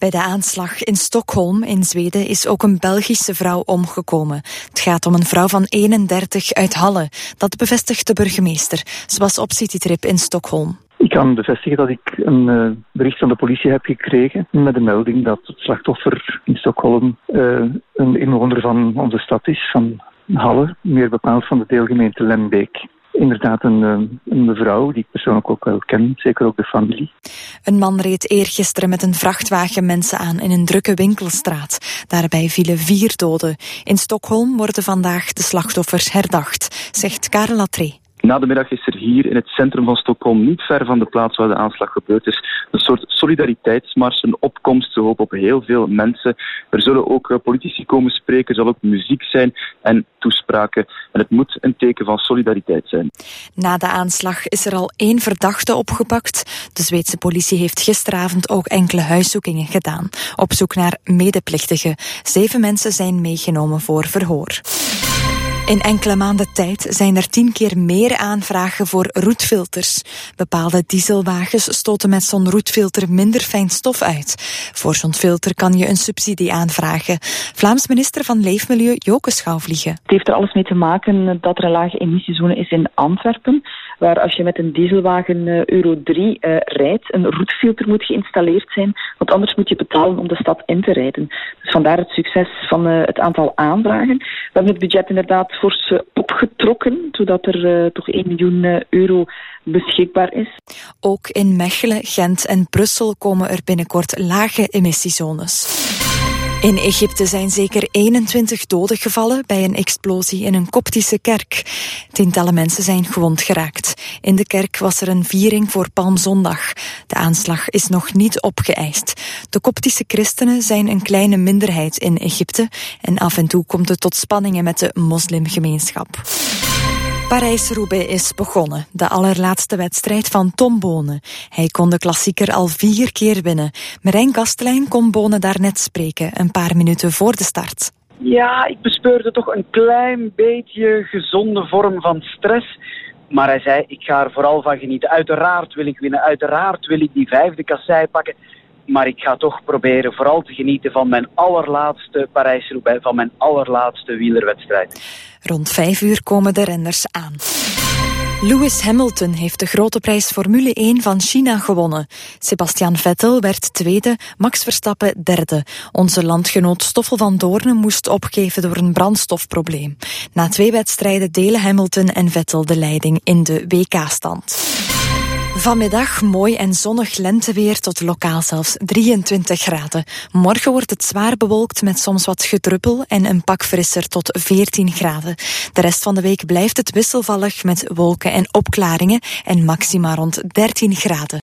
Bij de aanslag in Stockholm in Zweden is ook een Belgische vrouw omgekomen. Het gaat om een vrouw van 31 uit Halle. Dat bevestigt de burgemeester. Ze was op citytrip in Stockholm. Ik kan bevestigen dat ik een bericht van de politie heb gekregen met de melding dat het slachtoffer in Stockholm een inwoner van onze stad is, van Halle, meer bepaald van de deelgemeente Lembeek. Inderdaad een mevrouw die ik persoonlijk ook wel ken, zeker ook de familie. Een man reed eergisteren met een vrachtwagen mensen aan in een drukke winkelstraat. Daarbij vielen 4 doden. In Stockholm worden vandaag de slachtoffers herdacht, zegt Karel Latré. Na de middag is er hier in het centrum van Stockholm, niet ver van de plaats waar de aanslag gebeurd is, een soort solidariteitsmars, een opkomst. We hopen op heel veel mensen. Er zullen ook politici komen spreken, er zal ook muziek zijn en toespraken. En het moet een teken van solidariteit zijn. Na de aanslag is er al 1 verdachte opgepakt. De Zweedse politie heeft gisteravond ook enkele huiszoekingen gedaan. Op zoek naar medeplichtigen. 7 mensen zijn meegenomen voor verhoor. In enkele maanden tijd zijn er 10 keer meer aanvragen voor roetfilters. Bepaalde dieselwagens stoten met zo'n roetfilter minder fijn stof uit. Voor zo'n filter kan je een subsidie aanvragen. Vlaams minister van Leefmilieu Joke Schouwvliegen. Het heeft er alles mee te maken dat er een lage emissiezone is in Antwerpen, waar als je met een dieselwagen Euro 3 rijdt, een roetfilter moet geïnstalleerd zijn, want anders moet je betalen om de stad in te rijden. Dus vandaar het succes van het aantal aanvragen. We hebben het budget inderdaad fors opgetrokken, zodat er toch 1 miljoen euro beschikbaar is. Ook in Mechelen, Gent en Brussel komen er binnenkort lage emissiezones. In Egypte zijn zeker 21 doden gevallen bij een explosie in een koptische kerk. Tientallen mensen zijn gewond geraakt. In de kerk was er een viering voor Palmzondag. De aanslag is nog niet opgeëist. De koptische christenen zijn een kleine minderheid in Egypte en af en toe komt het tot spanningen met de moslimgemeenschap. Parijs-Roubaix is begonnen, de allerlaatste wedstrijd van Tom Bonen. Hij kon de klassieker al 4 keer winnen. Marijn Kastelein kon Bonen daarnet spreken, een paar minuten voor de start. Ja, ik bespeurde toch een klein beetje gezonde vorm van stress. Maar hij zei, ik ga er vooral van genieten. Uiteraard wil ik winnen, uiteraard wil ik die 5e kassei pakken. Maar ik ga toch proberen vooral te genieten van mijn allerlaatste Parijs-Roubaix, van mijn allerlaatste wielerwedstrijd. Rond 5 uur komen de renners aan. Lewis Hamilton heeft de grote prijs Formule 1 van China gewonnen. Sebastian Vettel werd 2e, Max Verstappen 3e. Onze landgenoot Stoffel van Doorne moest opgeven door een brandstofprobleem. Na 2 wedstrijden delen Hamilton en Vettel de leiding in de WK-stand. Vanmiddag mooi en zonnig lenteweer tot lokaal zelfs 23 graden. Morgen wordt het zwaar bewolkt met soms wat gedruppel en een pak frisser tot 14 graden. De rest van de week blijft het wisselvallig met wolken en opklaringen en maxima rond 13 graden.